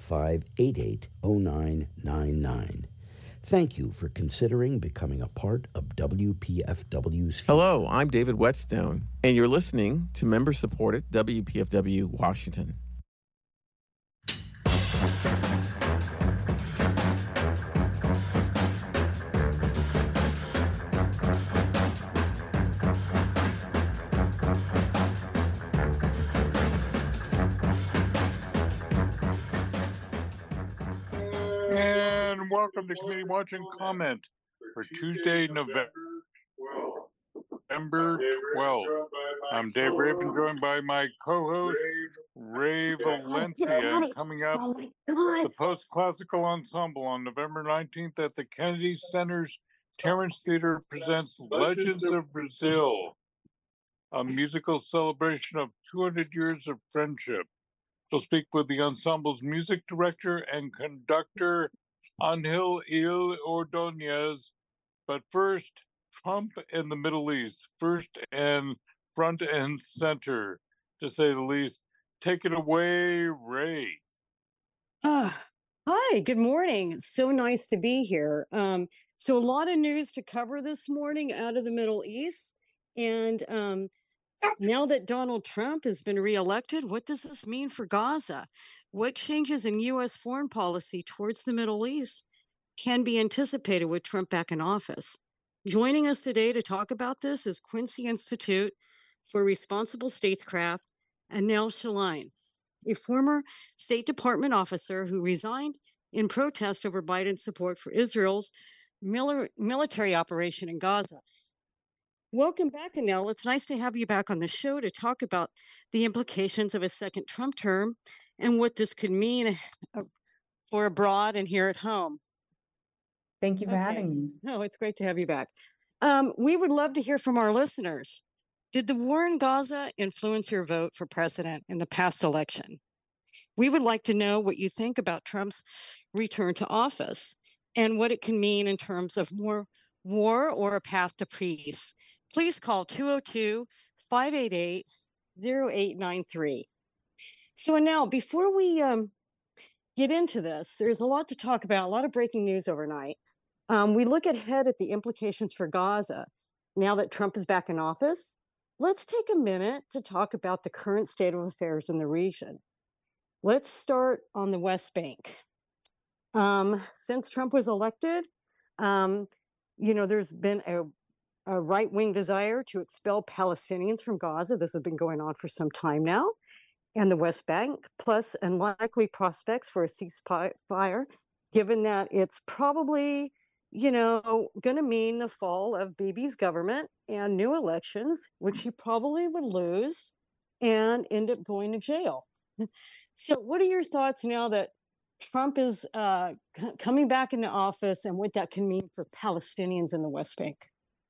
588 0999. Thank you for considering becoming a part of WPFW's future. Hello, I'm David Whetstone, and you're listening to member-supported WPFW Washington. And welcome to Committee Watch and Comment for Tuesday, November 12th. I'm Dave Raven, joined by my co-host, Ray Valencia, and coming up, the Post-Classical Ensemble on November 19th at the Kennedy Center's Terrence Theater presents Legends of Brazil, a musical celebration of 200 years of friendship. We'll speak with the ensemble's music director and conductor, Angel Il Ordóñez. But first, Trump in the Middle East, first and front and center, to say the least. Take it away, Ray. Hi, good morning. So nice to be here. So a lot of news to cover this morning out of the Middle East. And now that Donald Trump has been reelected, what does this mean for Gaza? What changes in U.S. foreign policy towards the Middle East can be anticipated with Trump back in office? Joining us today to talk about this is Quincy Institute for Responsible Statescraft, Anel Shaline, a former State Department officer who resigned in protest over Biden's support for Israel's military operation in Gaza. Welcome back, Anel. It's nice to have you back on the show to talk about the implications of a second Trump term and what this could mean for abroad and here at home. Thank you for having me. No, it's great to have you back. We would love to hear from our listeners. Did the war in Gaza influence your vote for president in the past election? We would like to know what you think about Trump's return to office and what it can mean in terms of more war or a path to peace. Please call 202-588-0893. So now, before we get into this, there's a lot to talk about, a lot of breaking news overnight. We look ahead at the implications for Gaza now that Trump is back in office. Let's take a minute to talk about the current state of affairs in the region. Let's start on the West Bank. Since Trump was elected, there's been a right-wing desire to expel Palestinians from Gaza. This has been going on for some time now. And the West Bank, plus unlikely prospects for a ceasefire, given that it's probably, going to mean the fall of Bibi's government and new elections, which he probably would lose and end up going to jail. So what are your thoughts now that Trump is coming back into office and what that can mean for Palestinians in the West Bank?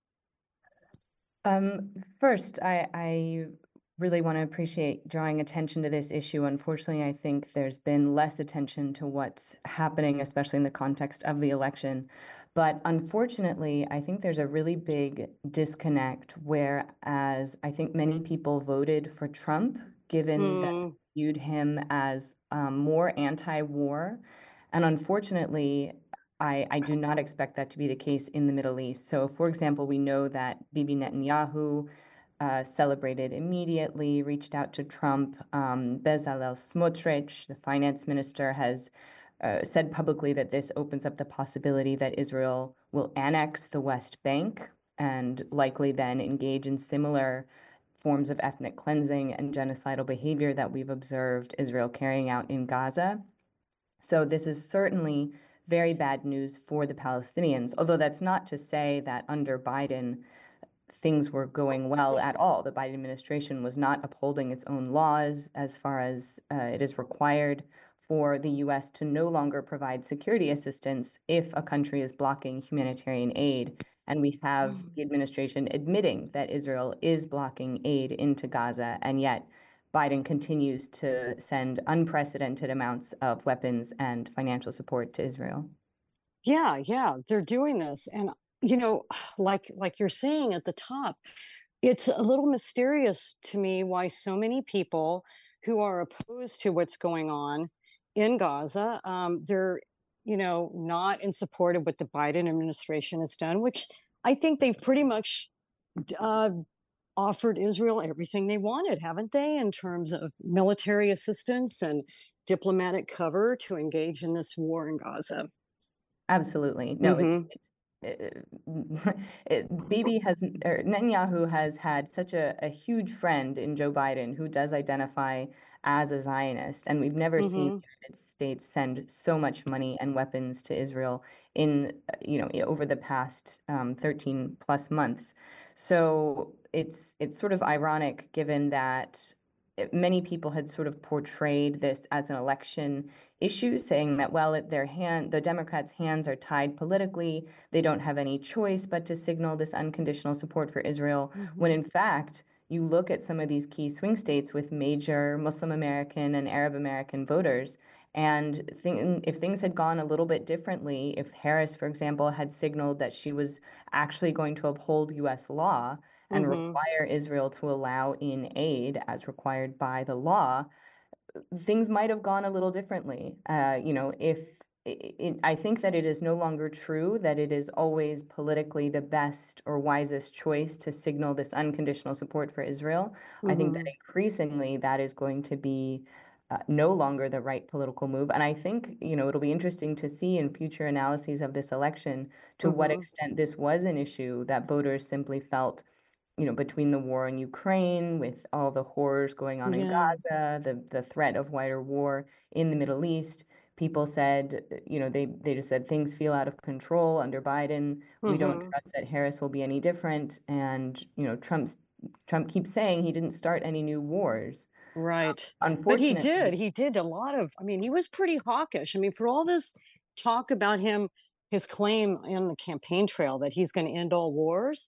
First, I really want to appreciate drawing attention to this issue. Unfortunately, I think there's been less attention to what's happening, especially in the context of the election. But unfortunately, I think there's a really big disconnect, whereas I think many people voted for Trump, given that they viewed him as more anti-war. And unfortunately, I do not expect that to be the case in the Middle East. So, for example, we know that Bibi Netanyahu celebrated immediately, reached out to Trump. Bezalel Smotrich, the finance minister, has said publicly that this opens up the possibility that Israel will annex the West Bank and likely then engage in similar forms of ethnic cleansing and genocidal behavior that we've observed Israel carrying out in Gaza. So this is certainly very bad news for the Palestinians, although that's not to say that under Biden, things were going well at all. The Biden administration was not upholding its own laws as far as it is required for the U.S. to no longer provide security assistance if a country is blocking humanitarian aid. And we have the administration admitting that Israel is blocking aid into Gaza, and yet Biden continues to send unprecedented amounts of weapons and financial support to Israel. Yeah, they're doing this. And, like you're saying at the top, it's a little mysterious to me why so many people who are opposed to what's going on in Gaza. They're, not in support of what the Biden administration has done, which I think they've pretty much offered Israel everything they wanted, haven't they, in terms of military assistance and diplomatic cover to engage in this war in Gaza. Absolutely. No, Bibi or Netanyahu has had such a huge friend in Joe Biden who does identify as a Zionist, and we've never seen the United States send so much money and weapons to Israel in, over the past 13 plus months. So it's sort of ironic given that many people had sort of portrayed this as an election issue, saying that, well, the Democrats' hands are tied politically. They don't have any choice but to signal this unconditional support for Israel, when in fact, you look at some of these key swing states with major Muslim American and Arab American voters, and if things had gone a little bit differently, if Harris, for example, had signaled that she was actually going to uphold U.S. law and require Israel to allow in aid as required by the law, things might have gone a little differently. I think that it is no longer true that it is always politically the best or wisest choice to signal this unconditional support for Israel. I think that increasingly that is going to be no longer the right political move. And I think, it'll be interesting to see in future analyses of this election to what extent this was an issue that voters simply felt, between the war in Ukraine, with all the horrors going on in Gaza, the threat of wider war in the Middle East. People said, they just said things feel out of control under Biden. We don't trust that Harris will be any different. And, Trump keeps saying he didn't start any new wars. Right. Unfortunately, But he did a lot of, he was pretty hawkish. For all this talk about him, his claim on the campaign trail that he's going to end all wars,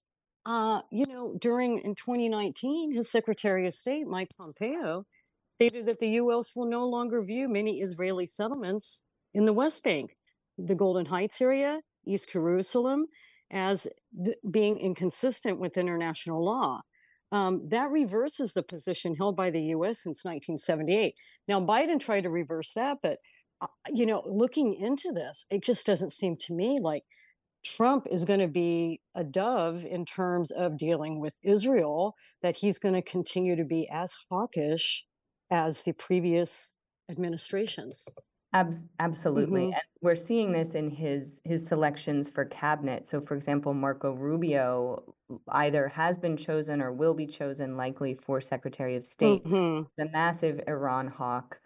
in 2019, his Secretary of State, Mike Pompeo, stated that the U.S. will no longer view many Israeli settlements in the West Bank, the Golden Heights area, East Jerusalem, as being inconsistent with international law. That reverses the position held by the U.S. since 1978. Now, Biden tried to reverse that, but, looking into this, it just doesn't seem to me like Trump is going to be a dove in terms of dealing with Israel, that he's going to continue to be as hawkish as the previous administrations. Absolutely. And we're seeing this in his selections for cabinet. So, for example, Marco Rubio either has been chosen or will be chosen likely for Secretary of State. The massive Iran hawk,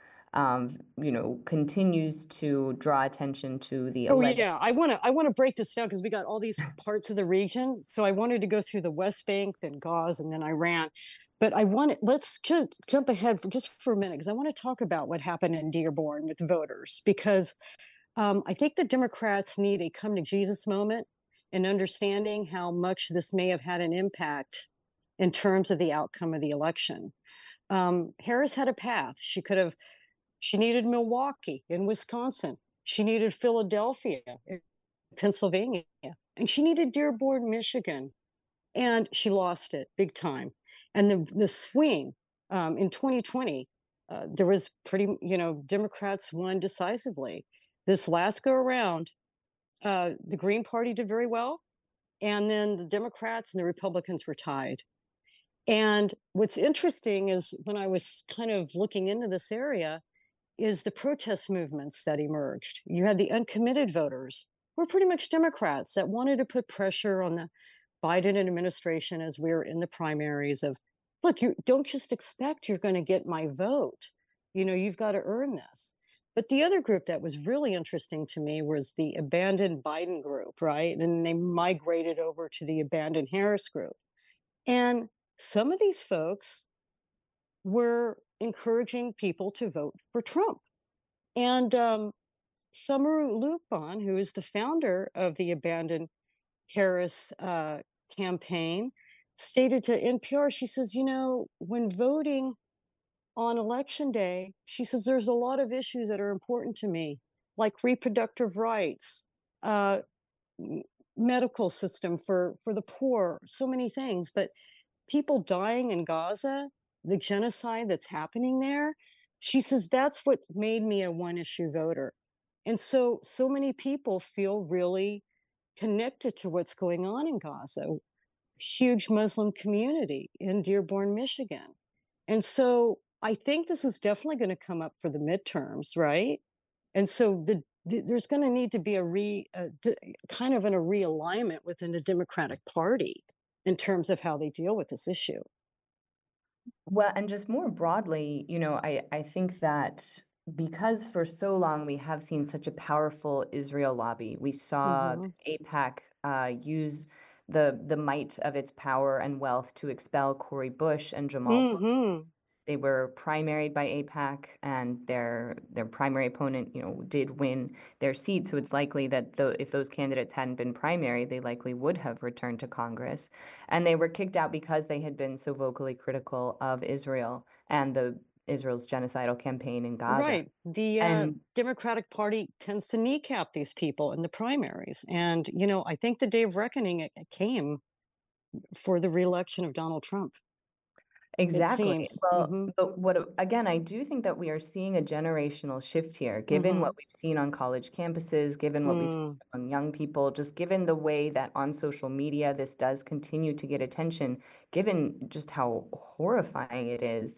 continues to draw attention to the alleged. Oh yeah, I want to break this down because we got all these parts of the region. So I wanted to go through the West Bank, then Gaza, and then Iran. But let's jump ahead for a minute, because I want to talk about what happened in Dearborn with voters, because I think the Democrats need a come to Jesus moment in understanding how much this may have had an impact in terms of the outcome of the election. Harris had a path. She needed Milwaukee in Wisconsin. She needed Philadelphia in Pennsylvania. And she needed Dearborn, Michigan. And she lost it big time. And the swing in 2020, there was Democrats won decisively. This last go around, the Green Party did very well. And then the Democrats and the Republicans were tied. And what's interesting is when I was kind of looking into this area, is the protest movements that emerged. You had the uncommitted voters, who were pretty much Democrats that wanted to put pressure on the Biden administration as we're in the primaries of, look, you don't just expect you're going to get my vote. You've got to earn this. But the other group that was really interesting to me was the abandoned Biden group, right? And they migrated over to the abandoned Harris group. And some of these folks were encouraging people to vote for Trump. And Summer Lupon, who is the founder of the Abandoned Harris campaign, stated to NPR, she says, when voting on election day, she says, there's a lot of issues that are important to me, like reproductive rights, medical system for the poor, so many things. But people dying in Gaza, the genocide that's happening there, She says, that's what made me a one issue voter. And so many people feel really connected to what's going on in Gaza. Huge Muslim community in Dearborn, Michigan. And so I think this is definitely going to come up for the midterms, right? And so there's going to need to be kind of a realignment within the Democratic Party in terms of how they deal with this issue. Well, and just more broadly, I think that because for so long we have seen such a powerful Israel lobby, we saw AIPAC use the might of its power and wealth to expel Cori Bush and Jamal. They were primaried by AIPAC, and their primary opponent, did win their seat. So it's likely that if those candidates hadn't been primaried, they likely would have returned to Congress. And they were kicked out because they had been so vocally critical of Israel and Israel's genocidal campaign in Gaza. Right. The Democratic Party tends to kneecap these people in the primaries. And, I think the day of reckoning it came for the reelection of Donald Trump. Exactly. Well, but again, I do think that we are seeing a generational shift here, given what we've seen on college campuses, given what we've seen on young people, just given the way that on social media this does continue to get attention, given just how horrifying it is.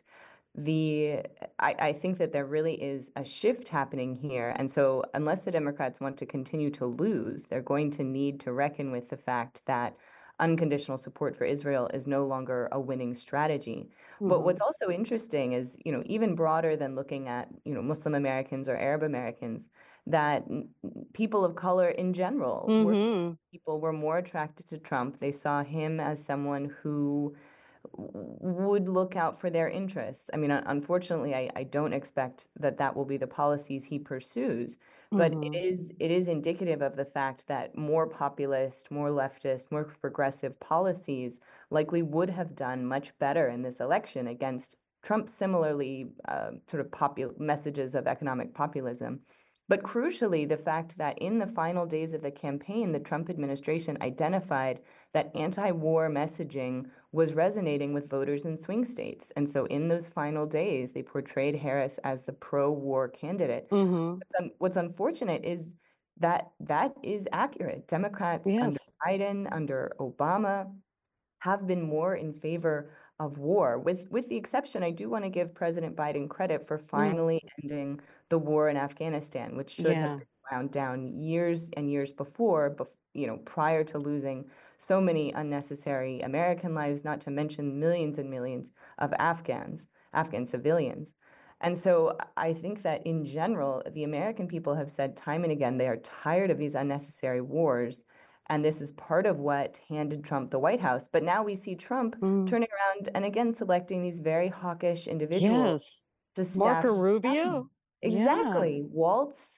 I think that there really is a shift happening here. And so unless the Democrats want to continue to lose, they're going to need to reckon with the fact that unconditional support for Israel is no longer a winning strategy. But what's also interesting is, even broader than looking at, Muslim Americans or Arab Americans, that people of color in general, people were more attracted to Trump. They saw him as someone who would look out for their interests. I mean, unfortunately, I don't expect that will be the policies he pursues, but it is indicative of the fact that more populist, more leftist, more progressive policies likely would have done much better in this election against Trump's similarly sort of messages of economic populism. But crucially, the fact that in the final days of the campaign, the Trump administration identified that anti-war messaging was resonating with voters in swing states. And so in those final days, they portrayed Harris as the pro-war candidate. What's unfortunate is that is accurate. Democrats under Biden, under Obama, have been more in favor of war, with the exception, I do want to give President Biden credit for finally ending the war in Afghanistan, which should have been wound down years and years before, prior to losing so many unnecessary American lives, not to mention millions and millions of Afghan civilians. And so I think that in general, the American people have said time and again, they are tired of these unnecessary wars. And this is part of what handed Trump the White House. But now we see Trump turning around and again selecting these very hawkish individuals to staff. Marco Rubio. Exactly. Waltz,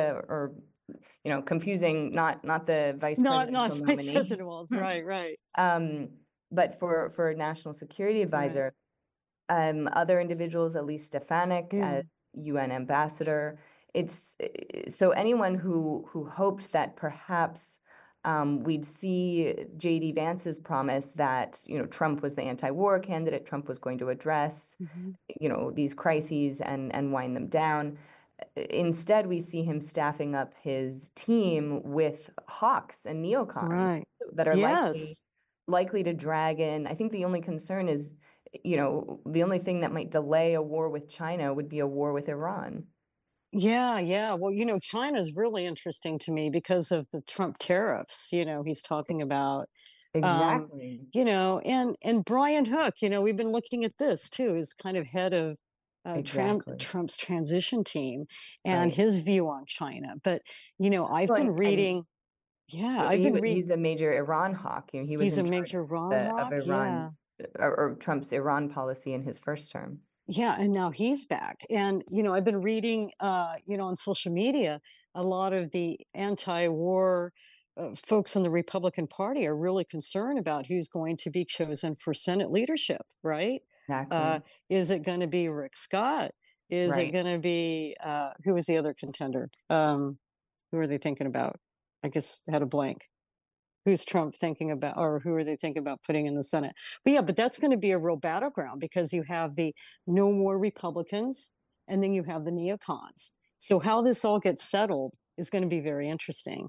confusing, not the vice presidential not nominee. Vice President Waltz, right. But for national security advisor, other individuals, Elise Stefanik, as UN ambassador. It's so anyone who hoped that perhaps we'd see J.D. Vance's promise that, Trump was the anti-war candidate, Trump was going to address, these crises and wind them down. Instead, we see him staffing up his team with hawks and neocons that are likely to drag in. I think the only concern is, the only thing that might delay a war with China would be a war with Iran. Yeah. Well, China's really interesting to me because of the Trump tariffs, he's talking about. Exactly. And Brian Hook, we've been looking at this too, as kind of head of Trump's transition team and his view on China. But, I've been reading. He's a major Iran hawk. He's a major Iran hawk. Of Iran's or Trump's Iran policy in his first term. Yeah, and now he's back. And, I've been reading, on social media, a lot of the anti-war folks in the Republican Party are really concerned about who's going to be chosen for Senate leadership, right? Exactly. Is it going to be Rick Scott? Is it going to be, who was the other contender? Who are they thinking about? I guess had a blank. Who's Trump thinking about, or who are they thinking about putting in the Senate? But that's going to be a real battleground because you have the no more Republicans and then you have the neocons. So how this all gets settled is going to be very interesting.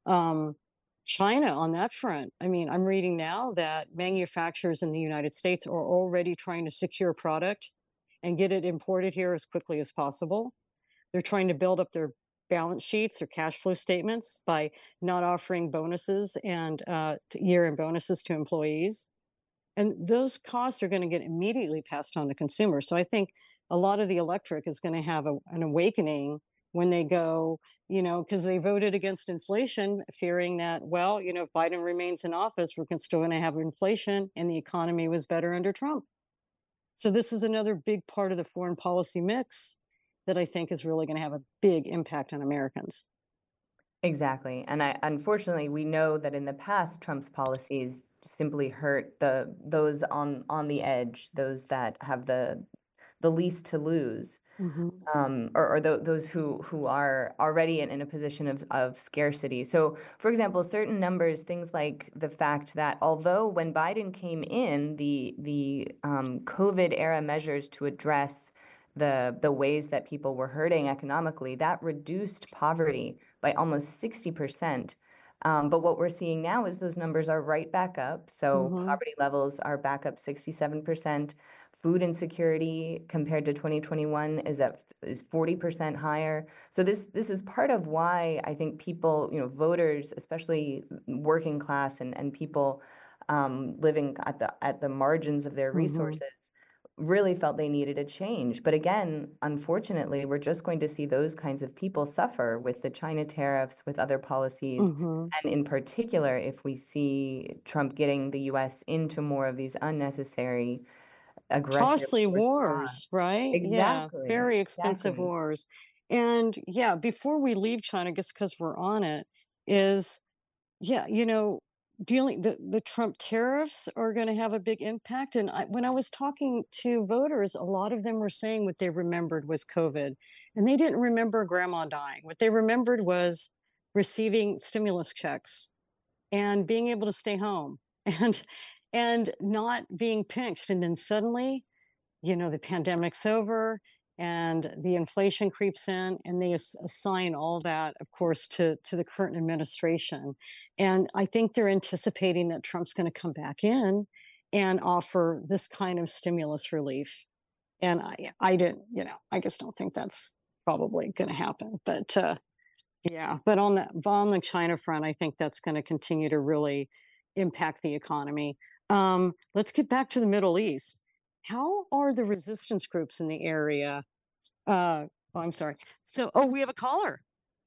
China on that front, I mean, I'm reading now that manufacturers in the United States are already trying to secure product and get it imported here as quickly as possible. They're trying to build up their balance sheets or cash flow statements by not offering bonuses and year-end bonuses to employees. And those costs are going to get immediately passed on to consumers. So I think a lot of the electric is going to have an awakening when they go, because they voted against inflation, fearing that, well, if Biden remains in office, we're still going to have inflation, and the economy was better under Trump. So this is another big part of the foreign policy mix that I think is really going to have a big impact on Americans. Exactly. And unfortunately, we know that in the past, Trump's policies simply hurt those on the edge, those that have the least to lose. Or those who are already in a position of scarcity. So, for example, certain numbers, things like the fact that although when Biden came in, the COVID era measures to address the ways that people were hurting economically, that reduced poverty by almost 60%. But what we're seeing now is those numbers are right back up. So poverty levels are back up 67%. Food insecurity compared to 2021 is 40% higher. So this is part of why I think people, voters, especially working class and people living at the margins of their resources, really felt they needed a change. But again, unfortunately, we're just going to see those kinds of people suffer with the China tariffs, with other policies. And in particular, if we see Trump getting the US into more of these unnecessary, aggressive, costly wars, right? Exactly. Yeah, very expensive wars. And yeah, before we leave China, just because we're on it, is dealing the Trump tariffs are going to have a big impact. And when I was talking to voters, a lot of them were saying what they remembered was COVID, and they didn't remember grandma dying. What they remembered was receiving stimulus checks and being able to stay home and not being pinched. And then suddenly, the pandemic's over and the inflation creeps in, and they assign all that, of course, to the current administration. And I think they're anticipating that Trump's going to come back in and offer this kind of stimulus relief. And I didn't, I just don't think that's probably going to happen. But yeah, but on the China front, I think that's going to continue to really impact the economy. Let's get back to the Middle East. How are the resistance groups in the area? I'm sorry. So, we have a caller.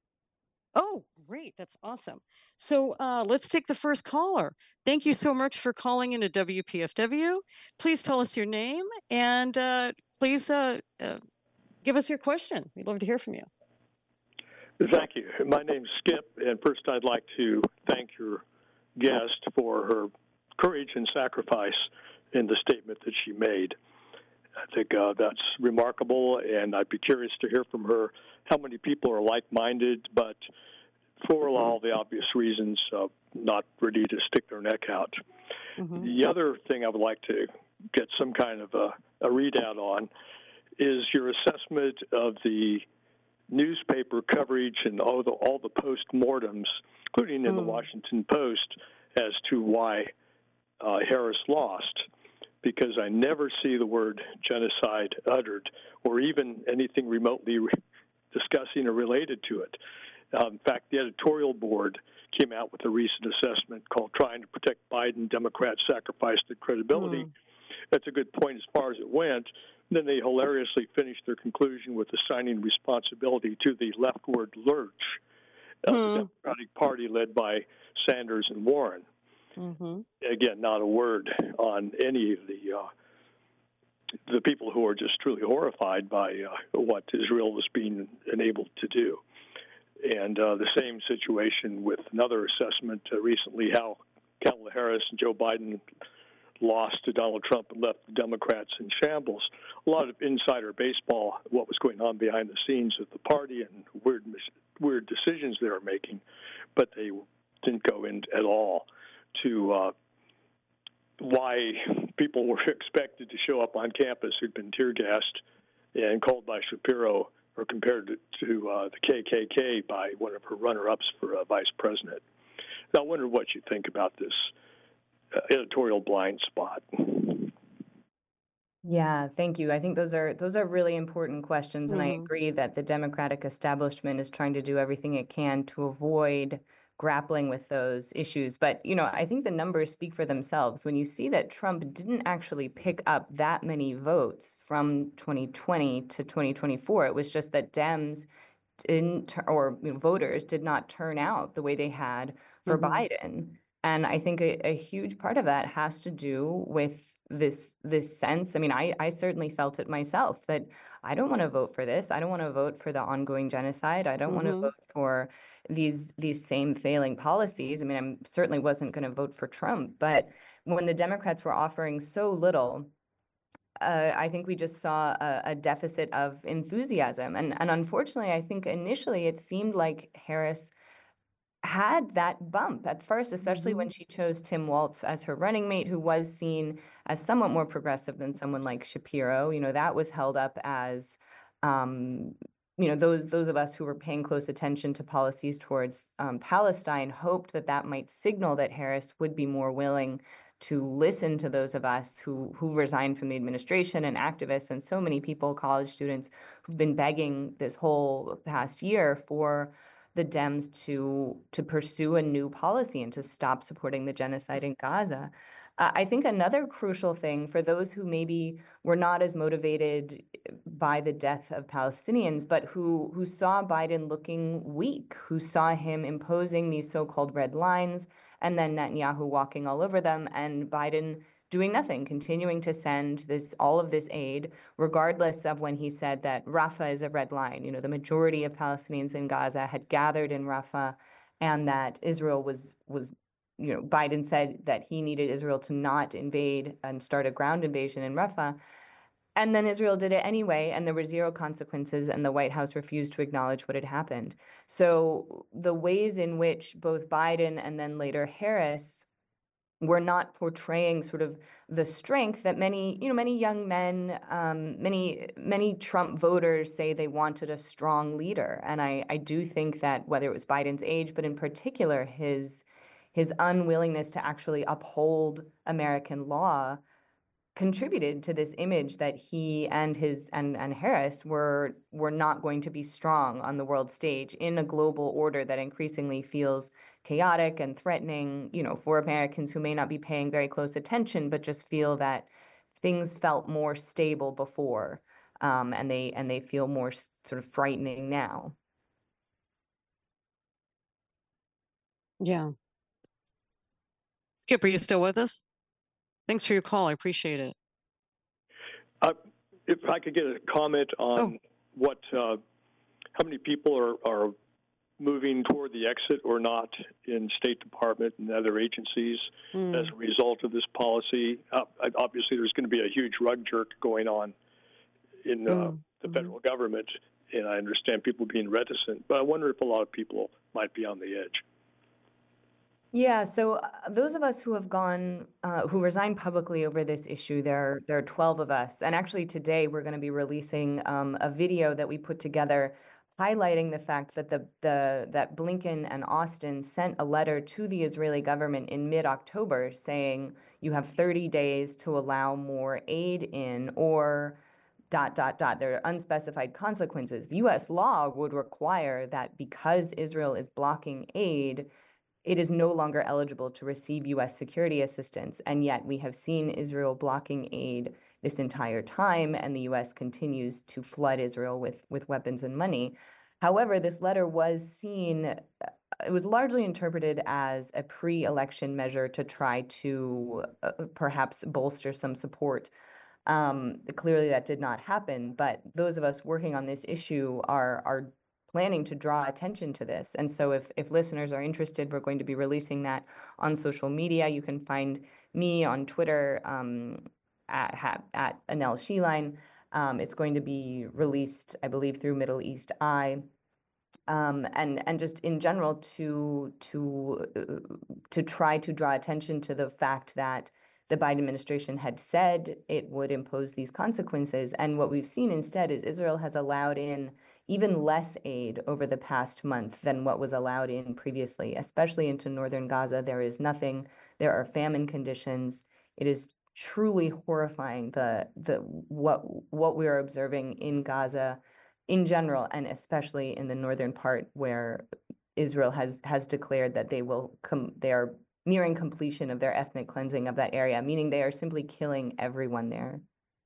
Oh, great. That's awesome. So let's take the first caller. Thank you so much for calling into WPFW. Please tell us your name and please give us your question. We'd love to hear from you. Thank you. My name's Skip, and first I'd like to thank your guest for her courage and sacrifice in the statement that she made. I think that's remarkable, and I'd be curious to hear from her how many people are like-minded, but for all the obvious reasons, not ready to stick their neck out. The other thing I would like to get some kind of a readout on is your assessment of the newspaper coverage and all the post-mortems, including in the Washington Post, as to why Harris lost, because I never see the word genocide uttered or even anything remotely discussing or related to it. In fact, the editorial board came out with a recent assessment called Trying to Protect Biden, Democrats Sacrificed Their Credibility. That's a good point as far as it went. And then they hilariously finished their conclusion with assigning responsibility to the leftward lurch of the Democratic Party led by Sanders and Warren. Again, not a word on any of the people who are just truly horrified by what Israel is being enabled to do. And the same situation with another assessment recently, how Kamala Harris and Joe Biden lost to Donald Trump and left the Democrats in shambles. A lot of insider baseball, what was going on behind the scenes of the party and weird decisions they were making, but they didn't go in at all to why people were expected to show up on campus who'd been tear gassed and called by Shapiro or compared to the KKK by one of her runner-ups for vice president. Now, I wonder what you think about this editorial blind spot. Yeah, thank you. I think those are really important questions, and I agree that the Democratic establishment is trying to do everything it can to avoid grappling with those issues. But, I think the numbers speak for themselves. When you see that Trump didn't actually pick up that many votes from 2020 to 2024, it was just that Dems didn't, or voters did not turn out the way they had for Biden. And I think a huge part of that has to do with this sense. I mean, I certainly felt it myself that I don't want to vote for this. I don't want to vote for the ongoing genocide. I don't want to vote for these same failing policies. I mean, I certainly wasn't going to vote for Trump. But when the Democrats were offering so little, I think we just saw a deficit of enthusiasm. And unfortunately, I think initially it seemed like Harris had that bump at first, especially when she chose Tim Walz as her running mate, who was seen as somewhat more progressive than someone like Shapiro. That was held up as, those of us who were paying close attention to policies towards Palestine hoped that might signal that Harris would be more willing to listen to those of us who resigned from the administration and activists and so many people, college students, who've been begging this whole past year for the Dems to pursue a new policy and to stop supporting the genocide in Gaza. I think another crucial thing for those who maybe were not as motivated by the death of Palestinians, but who saw Biden looking weak, who saw him imposing these so-called red lines, and then Netanyahu walking all over them, and Biden doing nothing, continuing to send all of this aid, regardless of when he said that Rafah is a red line. The majority of Palestinians in Gaza had gathered in Rafah, and that Israel was Biden said that he needed Israel to not invade and start a ground invasion in Rafah. And then Israel did it anyway, and there were zero consequences, and the White House refused to acknowledge what had happened. So the ways in which both Biden and then later Harris were not portraying sort of the strength that many young men, many Trump voters say they wanted a strong leader. And I do think that whether it was Biden's age, but in particular his unwillingness to actually uphold American law contributed to this image that he and Harris were not going to be strong on the world stage in a global order that increasingly feels chaotic and threatening, for Americans who may not be paying very close attention, but just feel that things felt more stable before, and they feel more sort of frightening now. Yeah. Skip, are you still with us? Thanks for your call. I appreciate it. If I could get a comment on how many people are moving toward the exit or not in State Department and other agencies as a result of this policy. Obviously, there's going to be a huge rug jerk going on in the federal government, and I understand people being reticent, but I wonder if a lot of people might be on the edge. Yeah, so those of us who have who resigned publicly over this issue, there are 12 of us. And actually today we're going to be releasing a video that we put together highlighting the fact that that Blinken and Austin sent a letter to the Israeli government in mid-October saying you have 30 days to allow more aid in, or ... There are unspecified consequences. The U.S. law would require that because Israel is blocking aid, it is no longer eligible to receive U.S. security assistance. And yet we have seen Israel blocking aid this entire time, and the U.S. continues to flood Israel with weapons and money. However, this letter was seen, it was largely interpreted as a pre-election measure to try to perhaps bolster some support. Clearly that did not happen, but those of us working on this issue are planning to draw attention to this. And so if listeners are interested, we're going to be releasing that on social media. You can find me on Twitter at Anel Sheline. It's going to be released, I believe, through Middle East Eye. And just in general to try to draw attention to the fact that the Biden administration had said it would impose these consequences. And what we've seen instead is Israel has allowed in even less aid over the past month than what was allowed in previously, especially into northern Gaza. There is nothing. There are famine conditions. It is truly horrifying what we are observing in Gaza in general, and especially in the northern part where Israel has declared that they are nearing completion of their ethnic cleansing of that area, meaning they are simply killing everyone there.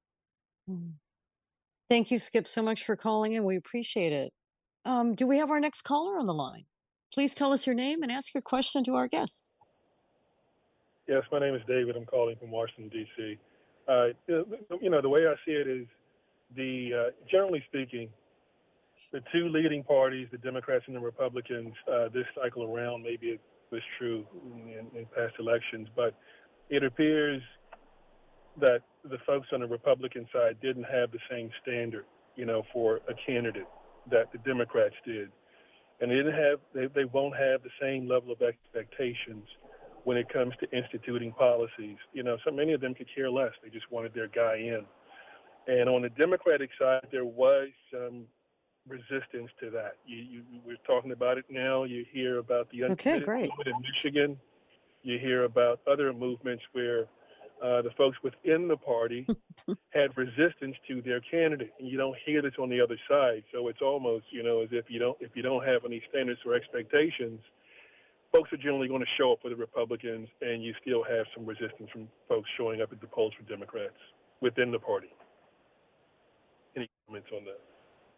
Thank you, Skip, so much for calling in. We appreciate it. Do we have our next caller on the line? Please tell us your name and ask your question to our guest. Yes, my name is David. I'm calling from Washington, D.C. The way I see it is generally speaking, the two leading parties, the Democrats and the Republicans, this cycle around, maybe it was true in past elections, but it appears that the folks on the Republican side didn't have the same standard, for a candidate that the Democrats did. And they won't have the same level of expectations when it comes to instituting policies. So many of them could care less. They just wanted their guy in. And on the Democratic side, there was some resistance to that. We're talking about it now. You hear about the Okay, great. movement in Michigan. You hear about other movements where the folks within the party had resistance to their candidate, and you don't hear this on the other side. So it's almost, as if you don't have any standards or expectations, folks are generally going to show up for the Republicans, and you still have some resistance from folks showing up at the polls for Democrats within the party. Any comments on that?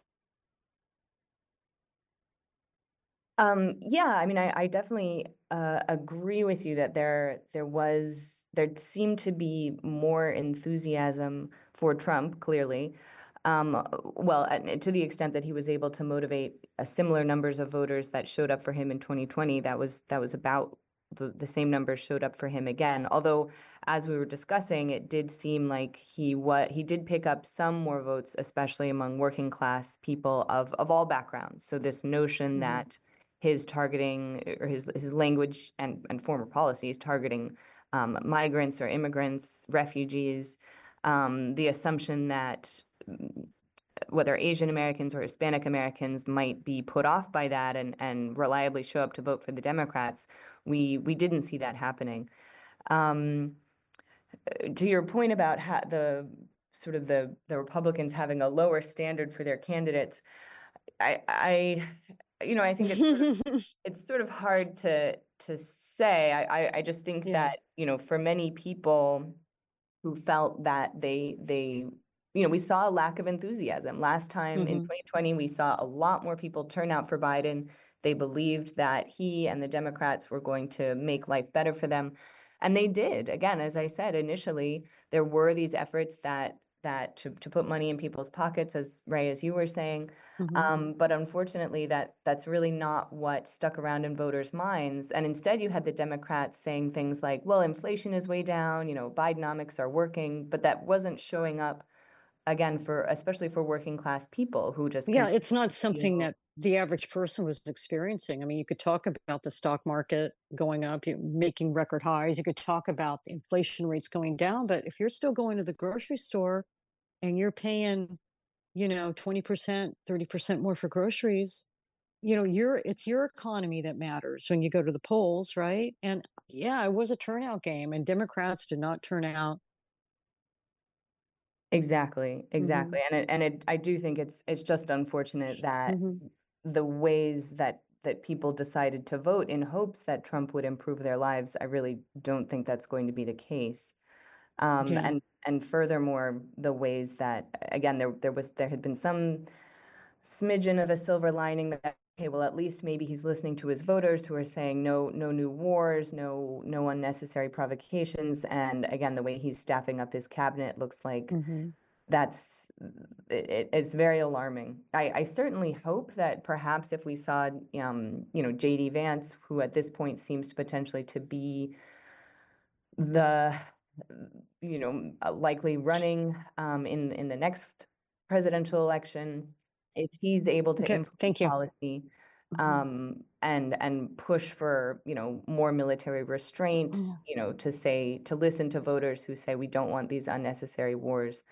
Yeah, I mean, I definitely agree with you that there seemed to be more enthusiasm for Trump, clearly. To the extent that he was able to motivate similar numbers of voters that showed up for him in 2020, that was about the same numbers showed up for him again. Although, as we were discussing, it did seem like he did pick up some more votes, especially among working class people of all backgrounds. So this notion that his targeting or his language and former policies targeting migrants or immigrants, refugees, the assumption that whether Asian Americans or Hispanic Americans might be put off by that and reliably show up to vote for the Democrats, we didn't see that happening. To your point about the Republicans having a lower standard for their candidates, I think it's sort of hard to say. I just think that, for many people who felt that we saw a lack of enthusiasm. Last time in 2020, we saw a lot more people turn out for Biden. They believed that he and the Democrats were going to make life better for them. And they did. Again, as I said, initially, there were these efforts to put money in people's pockets, as Ray, as you were saying. But unfortunately, that's really not what stuck around in voters' minds. And instead, you had the Democrats saying things like, well, inflation is way down, Bidenomics are working, but that wasn't showing up, again, especially for working class people who just... Yeah, it's not something that the average person was experiencing. I mean, you could talk about the stock market going up, making record highs. You could talk about the inflation rates going down. But if you're still going to the grocery store and you're paying, 20%, 30% more for groceries, it's your economy that matters when you go to the polls, right? And yeah, it was a turnout game, and Democrats did not turn out. Exactly. And I do think it's just unfortunate that the ways that people decided to vote in hopes that Trump would improve their lives, I really don't think that's going to be the case. And furthermore, the ways that, again, there had been some smidgen of a silver lining that, okay, well, at least maybe he's listening to his voters who are saying no new wars, no unnecessary provocations. And again, the way he's staffing up his cabinet looks like it's very alarming. I certainly hope that perhaps if we saw, J.D. Vance, who at this point seems potentially to be the, likely running in the next presidential election, if he's able to influence policy, and push for, more military restraint, to listen to voters who say we don't want these unnecessary wars.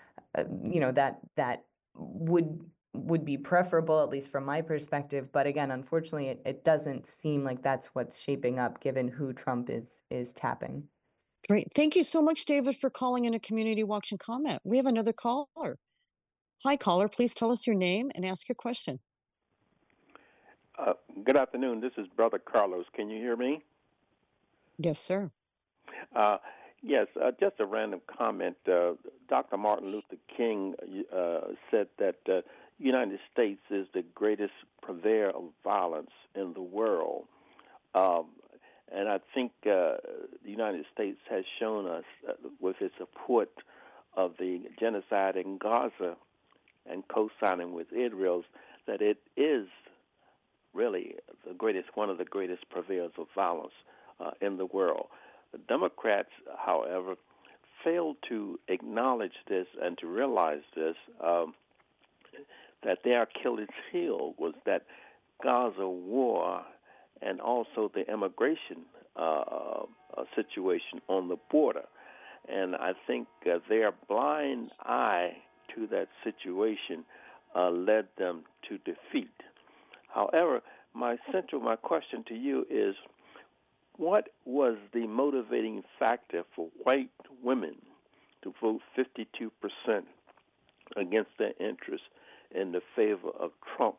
That would be preferable, at least from my perspective. But again, unfortunately, it doesn't seem like that's what's shaping up, given who Trump is tapping. Great. Thank you so much, David, for calling in a Community Watch and Comment. We have another caller. Hi, caller. Please tell us your name and ask your question. Good afternoon. This is Brother Carlos. Can you hear me? Yes, sir. Yes, just a random comment. Dr. Martin Luther King said that the United States is the greatest purveyor of violence in the world. And I think the United States has shown us, with its support of the genocide in Gaza and co-signing with Israel, that it is really one of the greatest purveyors of violence in the world. The Democrats, however, failed to acknowledge this and to realize this, that their Achilles heel was that Gaza war and also the immigration situation on the border. And I think their blind eye to that situation led them to defeat. However, my question to you is, what was the motivating factor for white women to vote 52% against their interests in the favor of Trump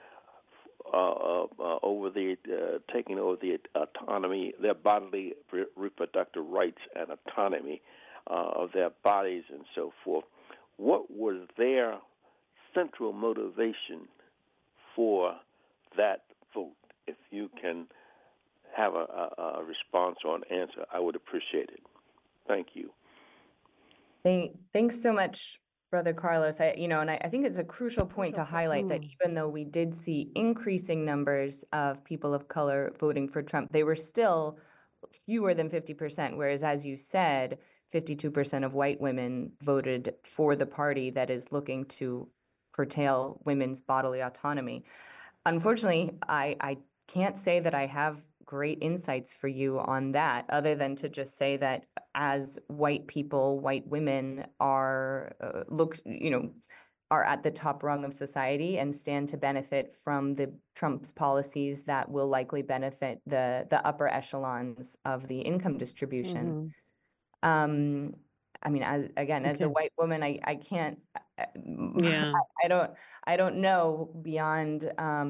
taking over the autonomy, their bodily reproductive rights and autonomy of their bodies and so forth? What was their central motivation for that vote? If you can have a response or an answer, I would appreciate it. Thank you. Thanks so much, Brother Carlos. I think it's a crucial point to highlight that even though we did see increasing numbers of people of color voting for Trump, they were still fewer than 50%, whereas, as you said, 52% of white women voted for the party that is looking to curtail women's bodily autonomy. Unfortunately, I can't say that I have great insights for you on that, other than to just say that as white people, white women are at the top rung of society and stand to benefit from Trump's policies that will likely benefit the upper echelons of the income distribution. As a white woman, I can't. Yeah. I don't know beyond.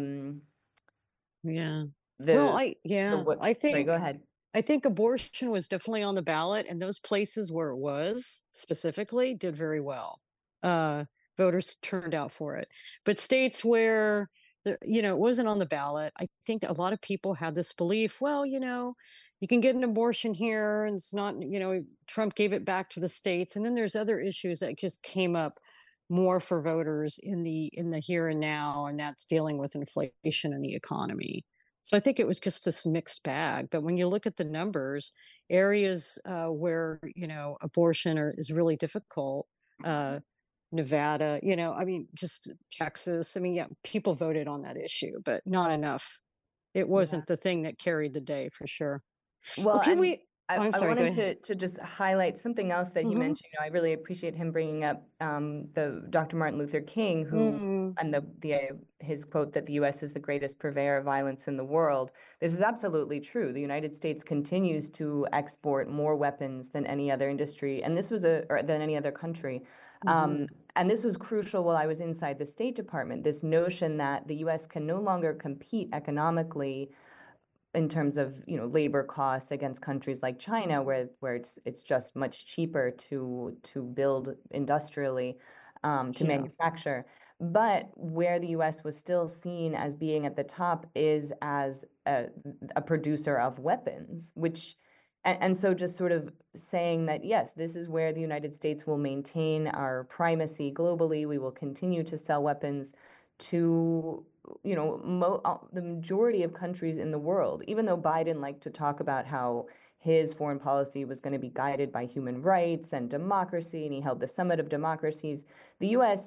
Yeah. Sorry, go ahead. I think abortion was definitely on the ballot, and those places where it was specifically did very well. Voters turned out for it. But states where it wasn't on the ballot, I think a lot of people had this belief, well, you can get an abortion here, and it's not, Trump gave it back to the states. And then there's other issues that just came up more for voters in the here and now, and that's dealing with inflation and the economy. So I think it was just this mixed bag. But when you look at the numbers, areas where abortion is really difficult, Nevada, just Texas. People voted on that issue, but not enough. It wasn't the thing that carried the day, for sure. Well, I wanted to just highlight something else that he mentioned. I really appreciate him bringing up the Dr. Martin Luther King, who and his quote that the U.S. is the greatest purveyor of violence in the world. This is absolutely true. The United States continues to export more weapons than any other industry, and this was than any other country. And this was crucial while I was inside the State Department. This notion that the U.S. can no longer compete economically in terms of labor costs against countries like China, where it's just much cheaper to build industrially, to manufacture. But where the U.S. was still seen as being at the top is as a producer of weapons, and so just sort of saying that, yes, this is where the United States will maintain our primacy globally. We will continue to sell weapons to the majority of countries in the world, even though Biden liked to talk about how his foreign policy was going to be guided by human rights and democracy, and he held the Summit of Democracies. The U.S.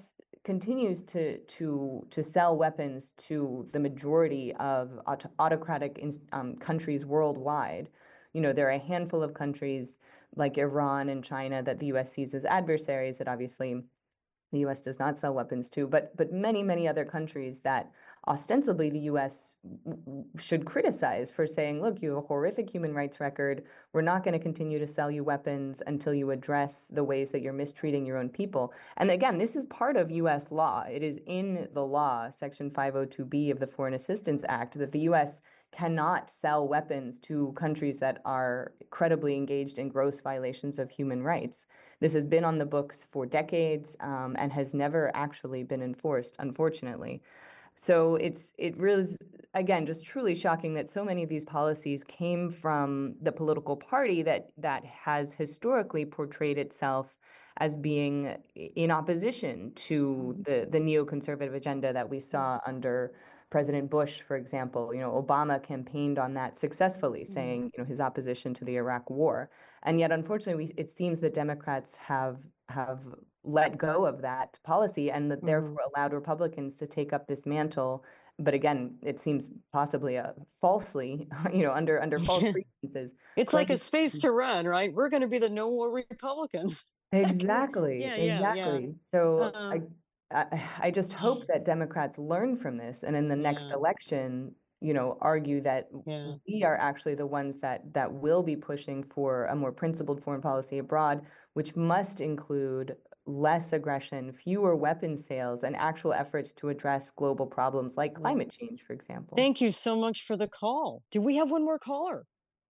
continues to sell weapons to the majority of autocratic countries worldwide. You know, there are a handful of countries like Iran and China that the U.S. sees as adversaries that obviously the U.S. does not sell weapons to, but many, many other countries that ostensibly the U.S. should criticize for saying, look, you have a horrific human rights record. We're not going to continue to sell you weapons until you address the ways that you're mistreating your own people. And again, this is part of U.S. law. It is in the law, Section 502B of the Foreign Assistance Act, that the U.S. cannot sell weapons to countries that are credibly engaged in gross violations of human rights. This has been on the books for decades and has never actually been enforced, unfortunately. So it really is, again, just truly shocking that so many of these policies came from the political party that has historically portrayed itself as being in opposition to the neoconservative agenda that we saw under President Bush, for example. You know, Obama campaigned on that successfully, saying, you know, his opposition to the Iraq War. And yet, unfortunately, it seems that Democrats have let go of that policy and that therefore allowed Republicans to take up this mantle. But again, it seems possibly falsely, you know, under false pretenses. It's like a space to run, right? We're going to be the no more Republicans. Exactly. Yeah. So I just hope that Democrats learn from this and in the next election, you know, argue that we are actually the ones that will be pushing for a more principled foreign policy abroad, which must include less aggression, fewer weapons sales, and actual efforts to address global problems like climate change, for example. Thank you so much for the call. Do we have one more caller?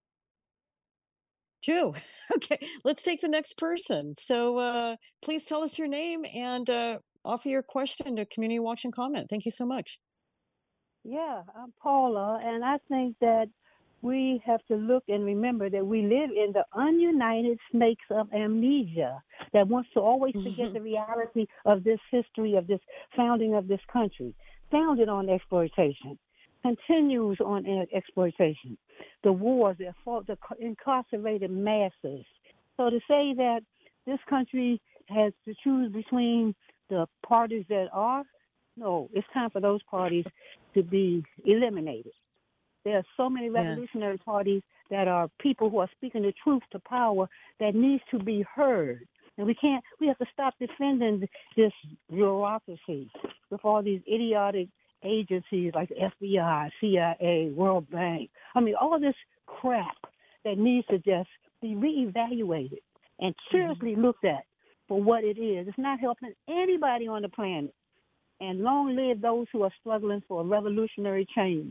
Two. Okay, let's take the next person. So please tell us your name and offer your question to Community Watch and Comment. Thank you so much. Yeah, I'm Paula, and I think that we have to look and remember that we live in the ununited snakes of amnesia that wants to always forget the reality of this history, of this founding of this country, founded on exploitation, continues on exploitation, the wars that fought the incarcerated masses. So to say that this country has to choose between the parties that are, no, it's time for those parties to be eliminated. There are so many revolutionary parties that are people who are speaking the truth to power that needs to be heard. And we have to stop defending this bureaucracy with all these idiotic agencies like the FBI, CIA, World Bank. I mean, all this crap that needs to just be reevaluated and seriously looked at for what it is. It's not helping anybody on the planet. And long live those who are struggling for a revolutionary change.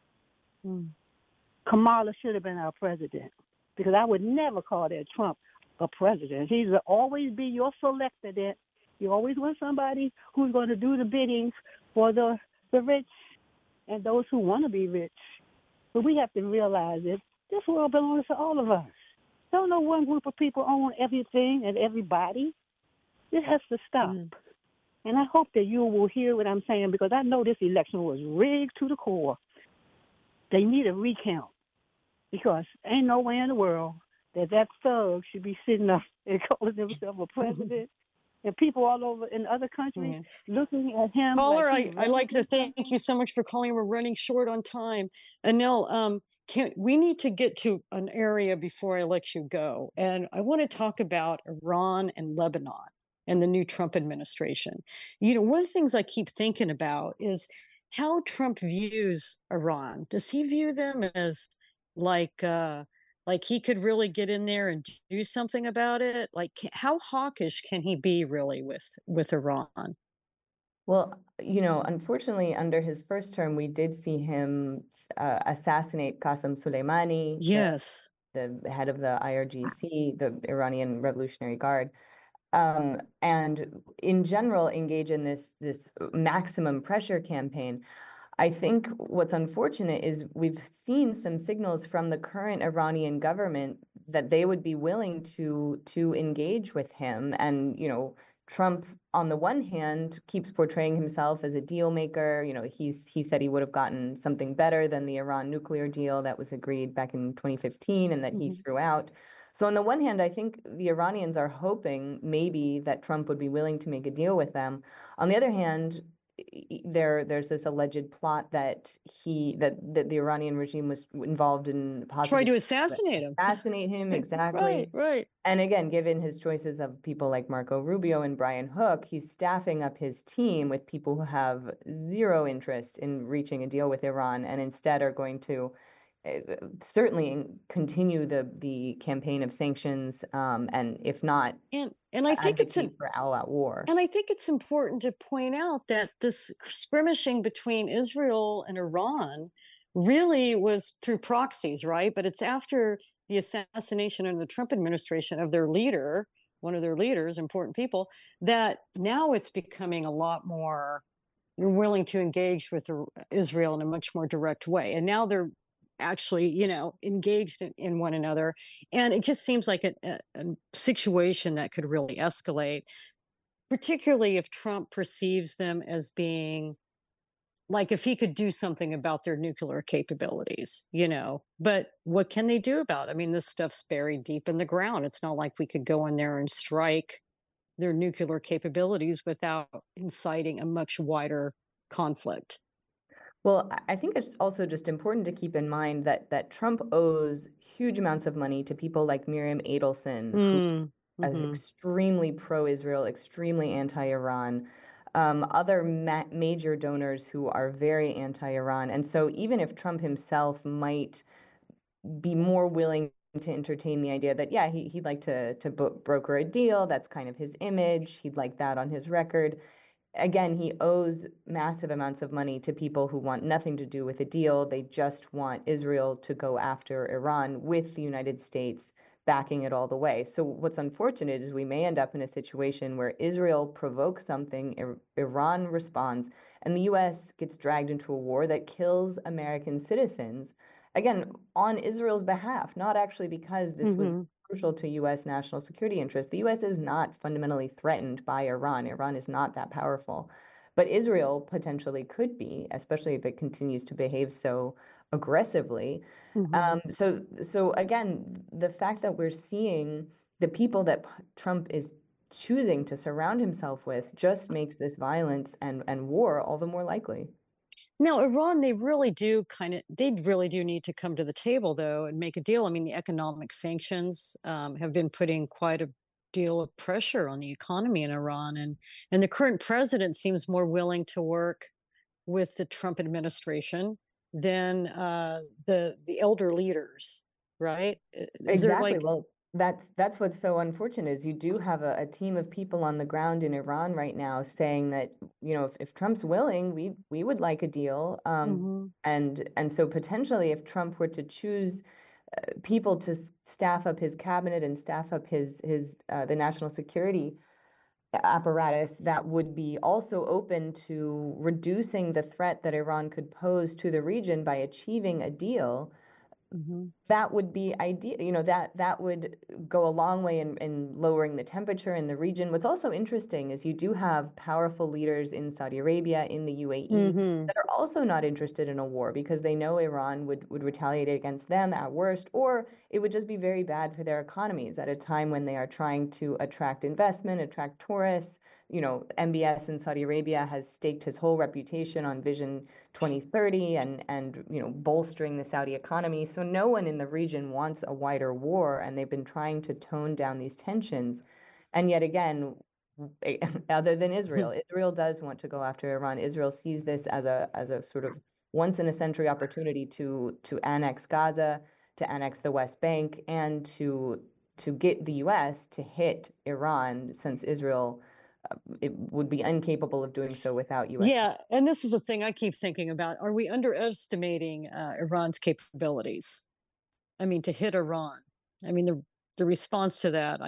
Kamala should have been our president, because I would never call that Trump a president. He's always be your selector. You always want somebody who's going to do the biddings for the rich and those who want to be rich. But we have to realize that this world belongs to all of us. Don't no one group of people own everything and everybody. This has to stop. And I hope that you will hear what I'm saying, because I know this election was rigged to the core. They need a recount, because ain't no way in the world that thug should be sitting up and calling himself a president. And people all over in other countries looking at him. Caller, I'd like to thank you so much for calling. We're running short on time. Anil, we need to get to an area before I let you go. And I want to talk about Iran and Lebanon and the new Trump administration. You know, one of the things I keep thinking about is how Trump views Iran. Does he view them as like he could really get in there and do something about it? Like, how hawkish can he be really with Iran? Well, you know, unfortunately, under his first term, we did see him assassinate Qasem Soleimani, yes, the head of the IRGC, the Iranian Revolutionary Guard. And in general, engage in this maximum pressure campaign. I think what's unfortunate is we've seen some signals from the current Iranian government that they would be willing to engage with him. And, you know, Trump, on the one hand, keeps portraying himself as a deal maker. You know, he said he would have gotten something better than the Iran nuclear deal that was agreed back in 2015 and that he threw out. So on the one hand, I think the Iranians are hoping maybe that Trump would be willing to make a deal with them. On the other hand, there's this alleged plot that the Iranian regime was involved in Tried possibly to assassinate him. assassinate him, exactly. Right. And again, given his choices of people like Marco Rubio and Brian Hook, he's staffing up his team with people who have zero interest in reaching a deal with Iran and instead are going to certainly continue the campaign of sanctions, and if not, and I think it's for all-out war. And I think it's important to point out that this skirmishing between Israel and Iran really was through proxies, right? But it's after the assassination under the Trump administration of their leader, one of their leaders, important people, that now it's becoming a lot more willing to engage with Israel in a much more direct way. And now they're actually, engaged in one another. And it just seems like a situation that could really escalate, particularly if Trump perceives them as being like, if he could do something about their nuclear capabilities, but what can they do about it? I mean, this stuff's buried deep in the ground. It's not like we could go in there and strike their nuclear capabilities without inciting a much wider conflict. Well, I think it's also just important to keep in mind that Trump owes huge amounts of money to people like Miriam Adelson, who is extremely pro-Israel, extremely anti-Iran, other major donors who are very anti-Iran. And so even if Trump himself might be more willing to entertain the idea that, yeah, he'd like to broker a deal, that's kind of his image, he'd like that on his record. Again, he owes massive amounts of money to people who want nothing to do with a deal. They just want Israel to go after Iran, with the United States backing it all the way. So what's unfortunate is we may end up in a situation where Israel provokes something, Iran responds, and the U.S. gets dragged into a war that kills American citizens, again, on Israel's behalf, not actually because this was crucial to U.S. national security interests. The U.S. is not fundamentally threatened by Iran. Iran is not that powerful. But Israel potentially could be, especially if it continues to behave so aggressively. So again, the fact that we're seeing the people that Trump is choosing to surround himself with just makes this violence and war all the more likely. Now, Iran, they really do need to come to the table, though, and make a deal. I mean, the economic sanctions have been putting quite a deal of pressure on the economy in Iran. And the current president seems more willing to work with the Trump administration than the elder leaders, right? Exactly. Well, that's what's so unfortunate is you do have a team of people on the ground in Iran right now saying that, if Trump's willing, we would like a deal. And so potentially if Trump were to choose people to staff up his cabinet and staff up the national security apparatus that would be also open to reducing the threat that Iran could pose to the region by achieving a deal, that would be ideal. That would go a long way in lowering the temperature in the region. What's also interesting is you do have powerful leaders in Saudi Arabia, in the UAE, that are also not interested in a war because they know Iran would retaliate against them at worst, or it would just be very bad for their economies at a time when they are trying to attract investment, attract tourists. MBS in Saudi Arabia has staked his whole reputation on Vision 2030 and bolstering the Saudi economy. So no one in the region wants a wider war, and they've been trying to tone down these tensions. And yet again, other than Israel, Israel does want to go after Iran. Israel sees this as a sort of once in a century opportunity to annex Gaza, to annex the West Bank, and to get the US to hit Iran, since Israel it would be incapable of doing so without U.S. Yeah, and this is a thing I keep thinking about. Are we underestimating Iran's capabilities? I mean, to hit Iran. I mean, the response to that,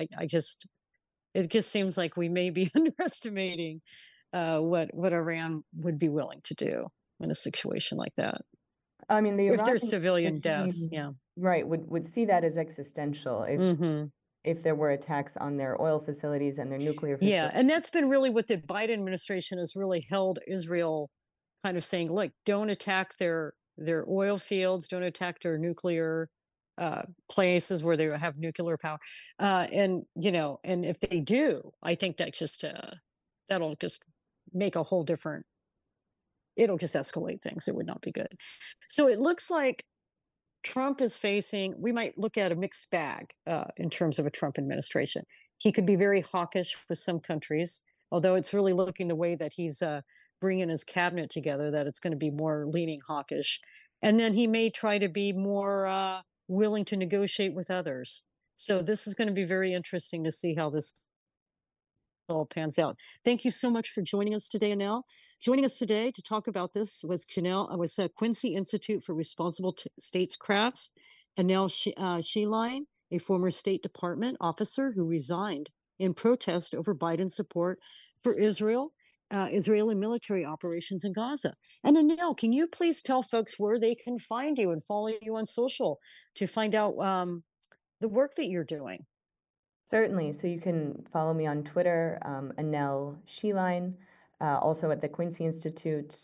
it just seems like we may be underestimating what Iran would be willing to do in a situation like that. I mean, if there's civilian deaths, right, would see that as existential. If there were attacks on their oil facilities and their nuclear facilities. Yeah, and that's been really what the Biden administration has really held Israel kind of saying, look, don't attack their oil fields, don't attack their nuclear places where they have nuclear power. And, and if they do, I think that just, that'll just make a whole different, it'll just escalate things. It would not be good. So it looks like Trump is facing, we might look at a mixed bag in terms of a Trump administration. He could be very hawkish with some countries, although it's really looking the way that he's bringing his cabinet together, that it's going to be more leaning hawkish. And then he may try to be more willing to negotiate with others. So this is going to be very interesting to see how this all pans out. Thank you so much for joining us today, Anel. Joining us today to talk about this was Quincy Institute for Responsible Statecrafts, Anel Sheline, a former State Department officer who resigned in protest over Biden's support for Israeli military operations in Gaza. And Anel, can you please tell folks where they can find you and follow you on social to find out the work that you're doing? Certainly. So you can follow me on Twitter, Anel Sheline, also at the Quincy Institute.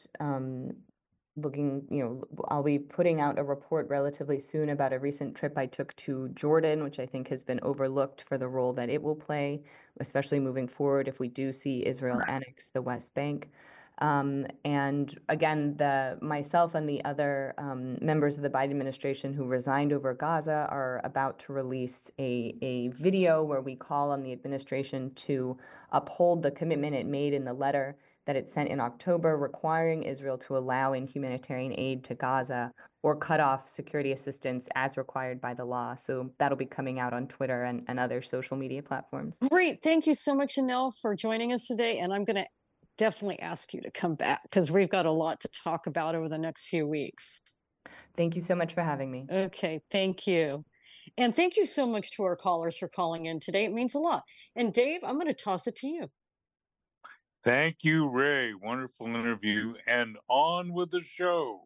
I'll be putting out a report relatively soon about a recent trip I took to Jordan, which I think has been overlooked for the role that it will play, especially moving forward if we do see Israel annex the West Bank. And again, myself and the other members of the Biden administration who resigned over Gaza are about to release a video where we call on the administration to uphold the commitment it made in the letter that it sent in October, requiring Israel to allow in humanitarian aid to Gaza or cut off security assistance as required by the law. So that'll be coming out on Twitter and other social media platforms. Great. Thank you so much, Anel, for joining us today. And I'm going to definitely ask you to come back because we've got a lot to talk about over the next few weeks. Thank you so much for having me. Okay, thank you. And thank you so much to our callers for calling in today. It means a lot. And Dave, I'm going to toss it to you. Thank you, Ray. Wonderful interview. And on with the show.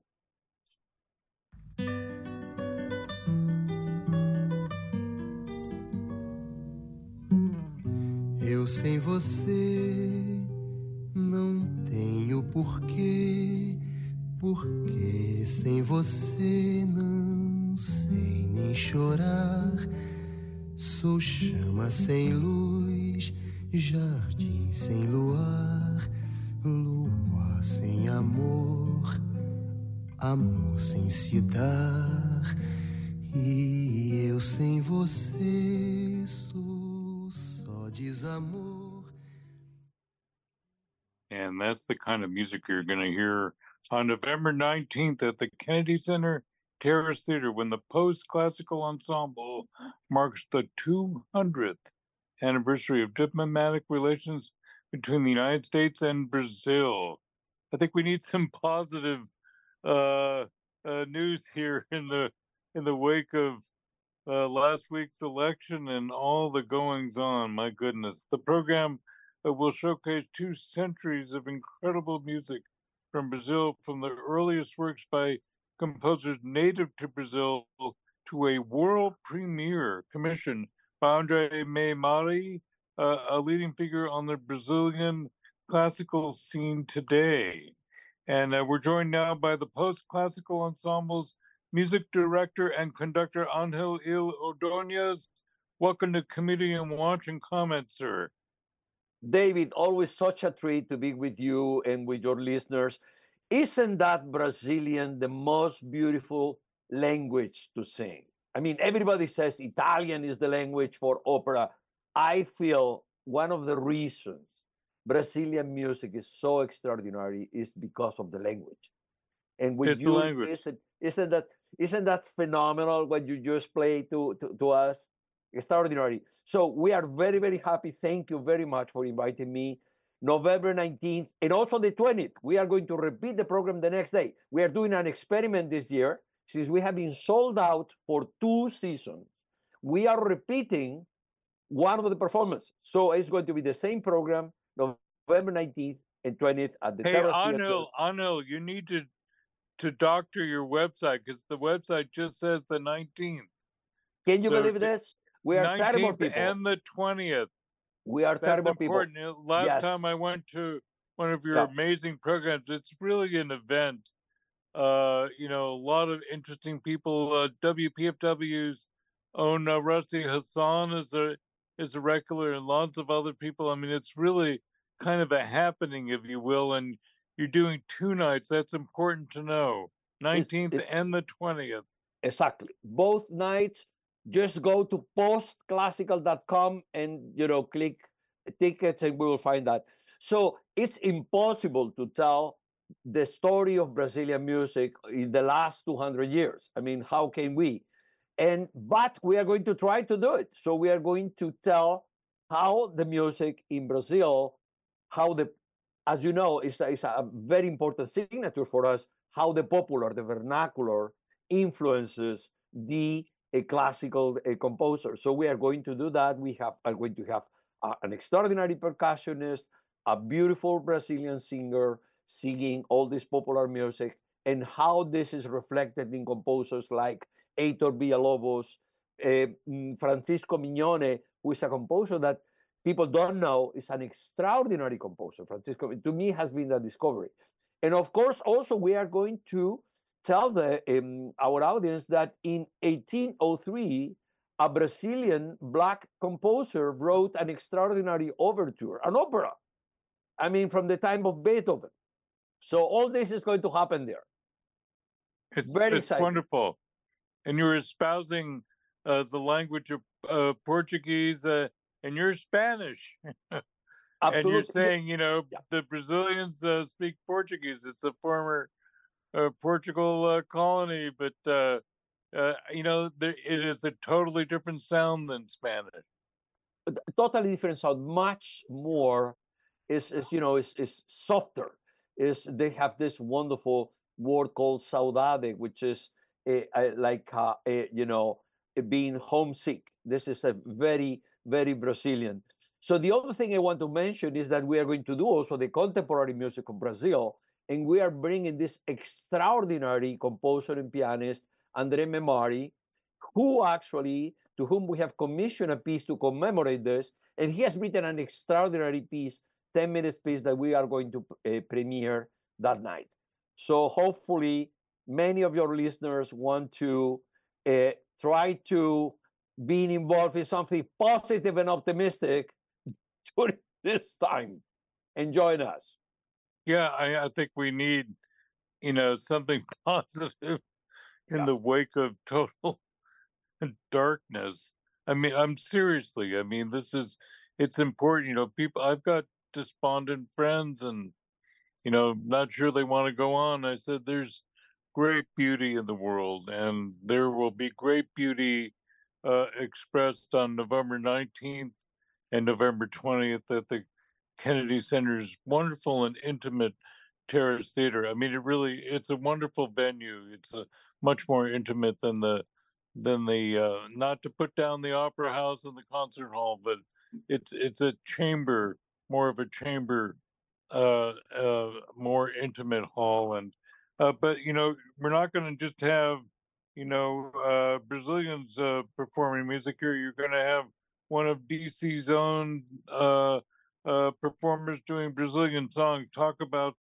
Eu sem você não tenho porquê, porque sem você não sei nem chorar. Sou chama sem luz, jardim sem luar, lua sem amor, amor sem se dar. E eu sem você sou só desamor. And that's the kind of music you're going to hear on November 19th at the Kennedy Center Terrace Theater when the Post-Classical Ensemble marks the 200th anniversary of diplomatic relations between the United States and Brazil. I think we need some positive news here in the wake of last week's election and all the goings on. My goodness, the program will showcase 2 centuries of incredible music from Brazil, from the earliest works by composers native to Brazil to a world premiere commission by Andre Meimari, a leading figure on the Brazilian classical scene today. And we're joined now by the Post-Classical Ensemble's music director and conductor, Angel Il Ordonez. Welcome to Community and Watch and Comment, sir. David, always such a treat to be with you and with your listeners. Isn't that Brazilian the most beautiful language to sing? I mean, everybody says Italian is the language for opera. I feel one of the reasons Brazilian music is so extraordinary is because of the language. And when you listen, isn't that phenomenal what you just played to us? Extraordinary. So we are very, very happy. Thank you very much for inviting me. November 19th and also the 20th. We are going to repeat the program the next day. We are doing an experiment this year. Since we have been sold out for 2 seasons, we are repeating one of the performances. So it's going to be the same program, November 19th and 20th at the Terrace Theater. Anil, you need to doctor your website because the website just says the 19th. Can you believe this? We are terrible people. And the 20th. We are terrible people. Last time I went to one of your amazing programs, it's really an event A lot of interesting people. WPFW's own Rusty Hassan is a regular, and lots of other people. I mean, it's really kind of a happening, if you will, and you're doing 2 nights. That's important to know. 19th and the 20th. Exactly. Both nights, just go to postclassical.com and, click tickets and we will find that. So it's impossible to tell the story of Brazilian music in the last 200 years. I mean, how can we? But we are going to try to do it. So we are going to tell how the music in Brazil, as you know, is a very important signature for us, how the popular, the vernacular influences the classical composer. So we are going to do that. We are going to have an extraordinary percussionist, a beautiful Brazilian singer singing all this popular music, and how this is reflected in composers like Heitor Villa-Lobos, Francisco Mignone, who is a composer that people don't know is an extraordinary composer. Francisco, to me, has been a discovery. And of course, also, we are going to tell our audience that in 1803, a Brazilian Black composer wrote an extraordinary overture, an opera. I mean, from the time of Beethoven. So all this is going to happen there. It's very exciting. Wonderful. And you're espousing the language of Portuguese and you're Spanish. Absolutely. And you're saying, the Brazilians speak Portuguese. It's a former Portugal colony, but it is a totally different sound than Spanish. Totally different sound, much more is softer. They have this wonderful word called saudade, which is being homesick. This is a very, very Brazilian. So the other thing I want to mention is that we are going to do also the contemporary music of Brazil, and we are bringing this extraordinary composer and pianist, André Memari, to whom we have commissioned a piece to commemorate this, and he has written an extraordinary piece, 10-minute piece that we are going to premiere that night. So hopefully many of your listeners want to try to be involved in something positive and optimistic during this time and join us. Yeah, I think we need, something positive in the wake of total darkness. I mean, it's important, people, I've got despondent friends and, not sure they want to go on. I said, there's great beauty in the world, and there will be great beauty expressed on November 19th and November 20th at the Kennedy Center's wonderful and intimate Terrace Theater. I mean, it's a wonderful venue. It's much more intimate than the not to put down the Opera House and the concert hall, but it's a chamber, more of a chamber, more intimate hall. And but we're not going to just have Brazilians performing music here. You're going to have one of DC's own performers doing Brazilian songs. Talk about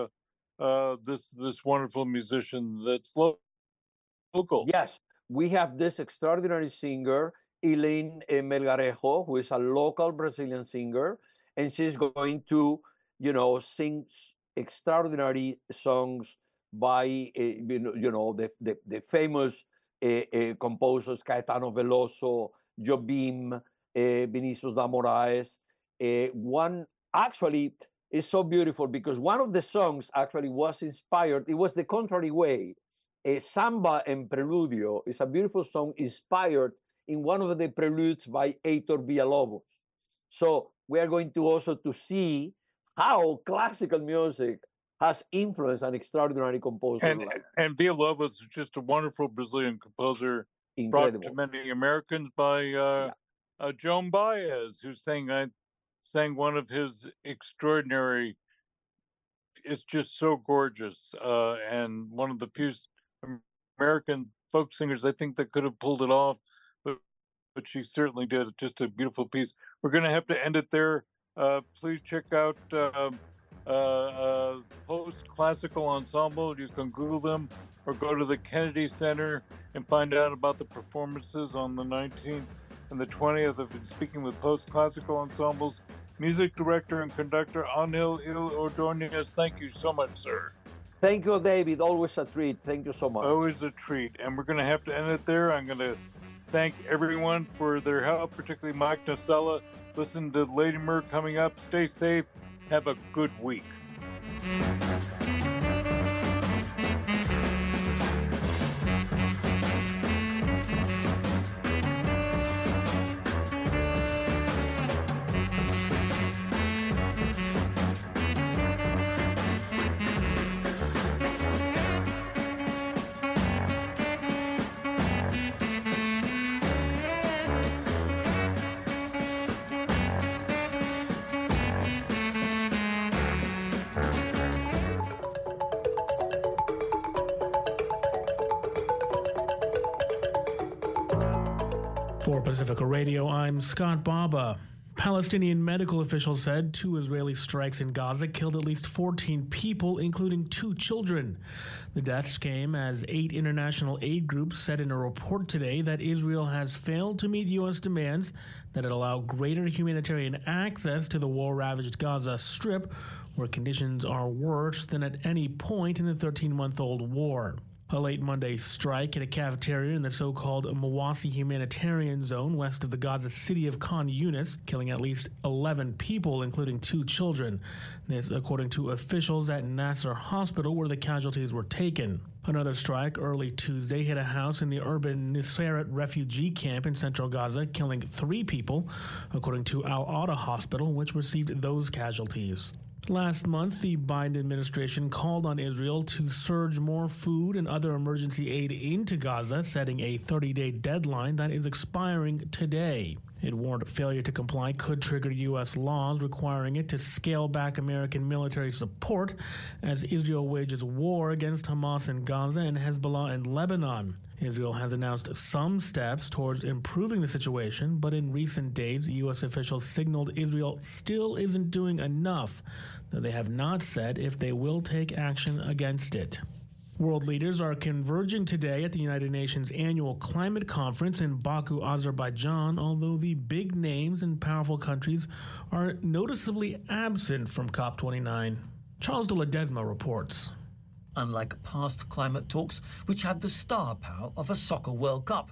this wonderful musician that's local. Yes, we have this extraordinary singer, Elaine Melgarejo, who is a local Brazilian singer, and she's going to, sing extraordinary songs by, the famous composers Caetano Veloso, Jobim, Vinicius da Moraes. One actually is so beautiful because one of the songs actually was inspired. It was the contrary way. Samba en Preludio is a beautiful song inspired in one of the preludes by Heitor Villa-Lobos. So we are going to also to see how classical music has influenced an extraordinary composer. And Villa-Lobos is just a wonderful Brazilian composer, incredible, brought to many Americans by Joan Baez, who sang one of his extraordinary. It's just so gorgeous, and one of the few American folk singers I think that could have pulled it off, but she certainly did. Just a beautiful piece. We're going to have to end it there. Please check out post-classical ensemble. You can Google them or go to the Kennedy Center and find out about the performances on the 19th and the 20th. I've been speaking with post-classical ensembles. Music director and conductor Angel Ordonez. Thank you so much, sir. Thank you, David. Always a treat. Thank you so much. Always a treat. And we're going to have to end it there. I'm going to thank everyone for their help, particularly Mike Nocella. Listen to Lady Mer coming up. Stay safe. Have a good week. For Pacifica Radio, I'm Scott Baba. Palestinian medical officials said 2 Israeli strikes in Gaza killed at least 14 people, including 2 children. The deaths came as 8 international aid groups said in a report today that Israel has failed to meet U.S. demands that it allow greater humanitarian access to the war-ravaged Gaza Strip, where conditions are worse than at any point in the 13-month-old war. A late Monday strike at a cafeteria in the so-called Mawasi humanitarian zone west of the Gaza city of Khan Yunis, killing at least 11 people, including 2 children. This, according to officials at Nasser Hospital, where the casualties were taken. Another strike early Tuesday hit a house in the urban Nusayrat refugee camp in central Gaza, killing 3 people, according to Al-Adha Hospital, which received those casualties. Last month, the Biden administration called on Israel to surge more food and other emergency aid into Gaza, setting a 30-day deadline that is expiring today. It warned failure to comply could trigger U.S. laws requiring it to scale back American military support as Israel wages war against Hamas in Gaza and Hezbollah in Lebanon. Israel has announced some steps towards improving the situation, but in recent days, U.S. officials signaled Israel still isn't doing enough, though they have not said if they will take action against it. World leaders are converging today at the United Nations Annual Climate Conference in Baku, Azerbaijan, although the big names and powerful countries are noticeably absent from COP29. Charles de Ledesma reports. Unlike past climate talks, which had the star power of a soccer World Cup,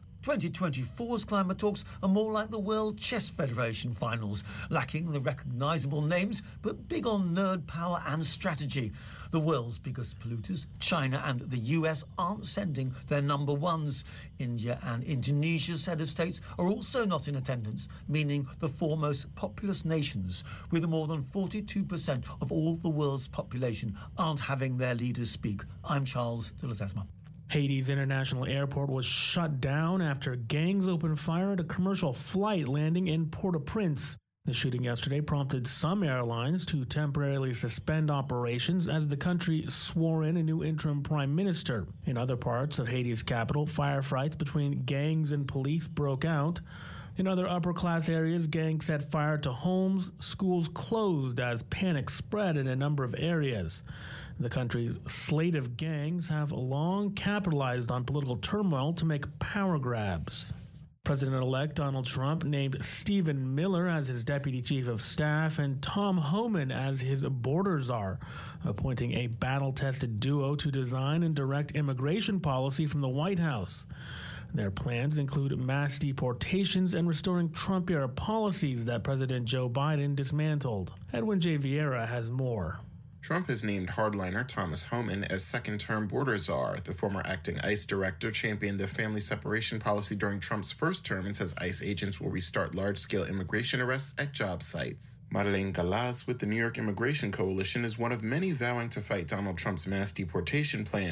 2024's climate talks are more like the World Chess Federation finals, lacking the recognisable names, but big on nerd power and strategy. The world's biggest polluters, China and the US, aren't sending their number ones. India and Indonesia's head of states are also not in attendance, meaning the 4 most populous nations, with more than 42% of all the world's population, aren't having their leaders speak. I'm Charles de Ledesma. Haiti's international airport was shut down after gangs opened fire at a commercial flight landing in Port-au-Prince. The shooting yesterday prompted some airlines to temporarily suspend operations as the country swore in a new interim prime minister. In other parts of Haiti's capital, firefights between gangs and police broke out. In other upper-class areas, gangs set fire to homes. Schools closed as panic spread in a number of areas. The country's slate of gangs have long capitalized on political turmoil to make power grabs. President-elect Donald Trump named Stephen Miller as his deputy chief of staff and Tom Homan as his border czar, appointing a battle-tested duo to design and direct immigration policy from the White House. Their plans include mass deportations and restoring Trump-era policies that President Joe Biden dismantled. Edwin J. Vieira has more. Trump has named hardliner Thomas Homan as second-term border czar. The former acting ICE director championed the family separation policy during Trump's first term and says ICE agents will restart large-scale immigration arrests at job sites. Madeleine Galas with the New York Immigration Coalition is one of many vowing to fight Donald Trump's mass deportation plans.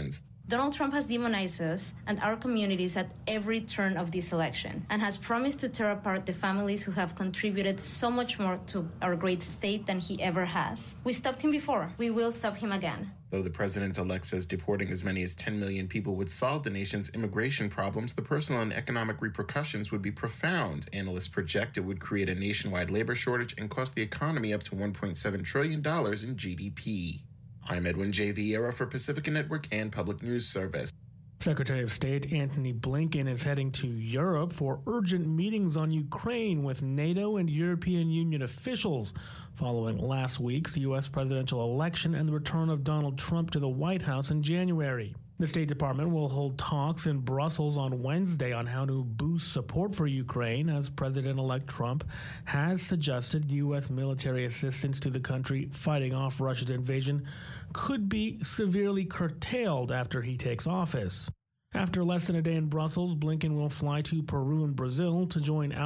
Donald Trump has demonized us and our communities at every turn of this election and has promised to tear apart the families who have contributed so much more to our great state than he ever has. We stopped him before. We will stop him again. Though the president-elect says deporting as many as 10 million people would solve the nation's immigration problems, the personal and economic repercussions would be profound. Analysts project it would create a nationwide labor shortage and cost the economy up to $1.7 trillion in GDP. I'm Edwin J. Vieira for Pacifica Network and Public News Service. Secretary of State Antony Blinken is heading to Europe for urgent meetings on Ukraine with NATO and European Union officials following last week's U.S. presidential election and the return of Donald Trump to the White House in January. The State Department will hold talks in Brussels on Wednesday on how to boost support for Ukraine, as President-elect Trump has suggested U.S. military assistance to the country fighting off Russia's invasion could be severely curtailed after he takes office. After less than a day in Brussels, Blinken will fly to Peru and Brazil to join